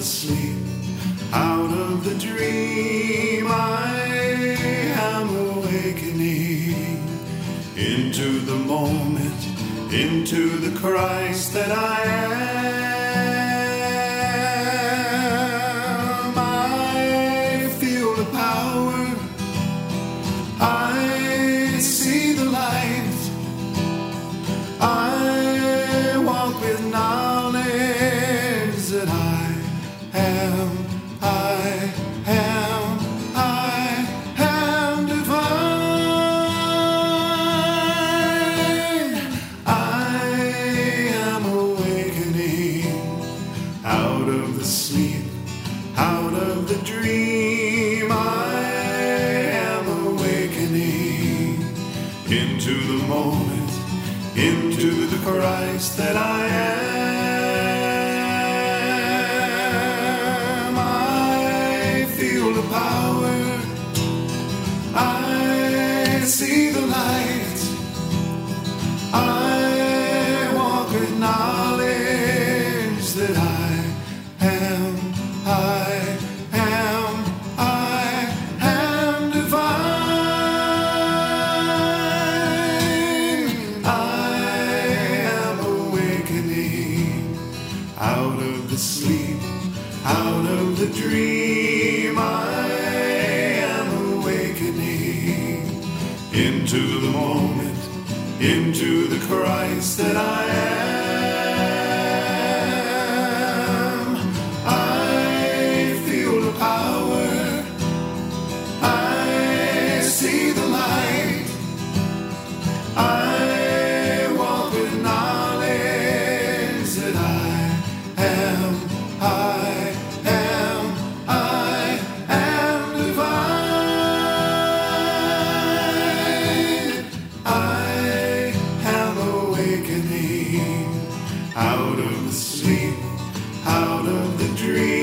sleep, out of the dream I am awakening into the moment, into the Christ that I am. I feel the power, I see the light, I walk with knowledge that I am divine. I am awakening out of the sleep, out of the dream. I am awakening into the moment, into the Christ that I am. I feel the power, I see the light, I walk with knowledge that I am divine. Out of the sleep, out of the dream, I am awakening into the moment, into the Christ that I am. I feel the power, I see the light, I walk with knowledge that I am divine. I am awakening out of the sleep, out of the dream.